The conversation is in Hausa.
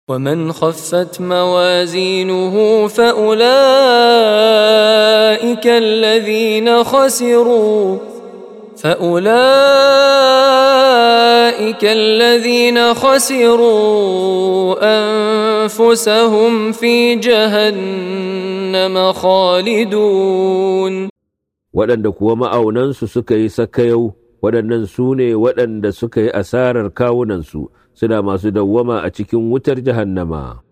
ومن خفت موازينه فأولئك الذين خسروا أنفسهم في جهنم خالدون. waɗanda kuwa ma'aunansu suka yi sakayau, waɗannan su ne waɗanda suka yi asarar kawunansu, suna masu dawwama a cikin wutar jahannama.